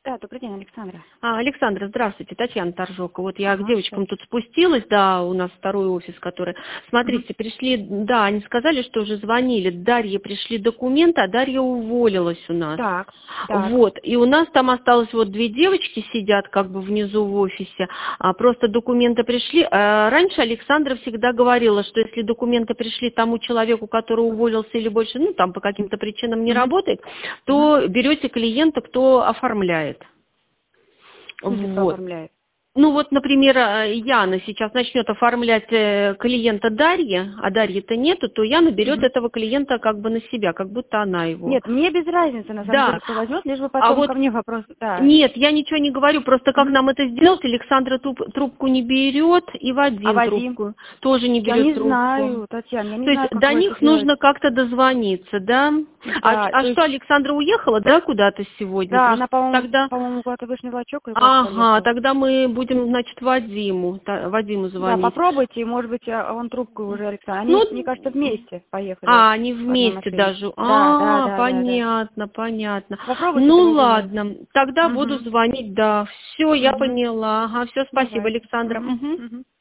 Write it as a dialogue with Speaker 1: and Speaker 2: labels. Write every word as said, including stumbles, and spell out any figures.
Speaker 1: Да, добрый день, Александра.
Speaker 2: А, Александра, здравствуйте, Татьяна Торжока. Вот я к
Speaker 1: Ага,
Speaker 2: девочкам
Speaker 1: здравствуйте.
Speaker 2: тут спустилась, да, у нас второй офис, который...
Speaker 1: Мгм.
Speaker 2: Смотрите, пришли, да, они сказали, что уже звонили, Дарье пришли документы, а Дарья уволилась у нас.
Speaker 1: Так, так.
Speaker 2: Вот, и у нас там осталось вот две девочки сидят как бы внизу в офисе, а, просто документы пришли. А раньше Александра всегда говорила, что если документы пришли тому человеку, который уволился или больше, ну, там по каким-то причинам не
Speaker 1: Мгм.
Speaker 2: работает,
Speaker 1: Мгм.
Speaker 2: то берете клиента, кто оформляет.
Speaker 1: В смысле, кто
Speaker 2: Вот.
Speaker 1: оформляет?
Speaker 2: Ну вот, например, э, Яна сейчас начнет оформлять э, клиента Дарьи, а Дарьи-то нету, то Яна берет
Speaker 1: Мгм.
Speaker 2: этого клиента как бы на себя, как будто она его.
Speaker 1: Нет, мне без разницы, на самом
Speaker 2: Да.
Speaker 1: деле, кто возьмет, лишь бы
Speaker 2: А
Speaker 1: потом
Speaker 2: вот
Speaker 1: ко мне вопрос. Да.
Speaker 2: нет, я ничего не говорю, просто как
Speaker 1: Мгм.
Speaker 2: нам это сделать, Александра туп- трубку не берет, и
Speaker 1: А
Speaker 2: Вадим
Speaker 1: Вадим?
Speaker 2: трубку тоже не
Speaker 1: Я
Speaker 2: берет
Speaker 1: не
Speaker 2: трубку.
Speaker 1: знаю, Татьяна, я не
Speaker 2: То есть
Speaker 1: знаю, как
Speaker 2: до
Speaker 1: вы это
Speaker 2: них
Speaker 1: делаете.
Speaker 2: нужно как-то дозвониться, да? А, ч-
Speaker 1: Да,
Speaker 2: а
Speaker 1: то
Speaker 2: что,
Speaker 1: есть,
Speaker 2: Александра уехала, да, куда-то сегодня?
Speaker 1: да,
Speaker 2: Просто
Speaker 1: она, по-моему,
Speaker 2: тогда...
Speaker 1: по-моему, куда-то Вышний Волочок или куда-то
Speaker 2: Ага,
Speaker 1: поехала.
Speaker 2: тогда мы будем, значит, Вадиму, та- Вадиму
Speaker 1: Да,
Speaker 2: звонить.
Speaker 1: попробуйте, может быть, а, он трубку уже, Александр. Они, мне
Speaker 2: Ну,
Speaker 1: кажется, вместе поехали
Speaker 2: а, они
Speaker 1: в одной
Speaker 2: вместе
Speaker 1: машине.
Speaker 2: даже.
Speaker 1: Да, да,
Speaker 2: А,
Speaker 1: да, да, да.
Speaker 2: понятно, понятно.
Speaker 1: Попробуйте
Speaker 2: Ну,
Speaker 1: другую раз.
Speaker 2: ладно, тогда буду
Speaker 1: Угу.
Speaker 2: звонить, да. Все, я
Speaker 1: Угу.
Speaker 2: поняла. Ага, все, спасибо,
Speaker 1: Давайте.
Speaker 2: Александра.
Speaker 1: Угу.
Speaker 2: Мгм.
Speaker 1: Угу.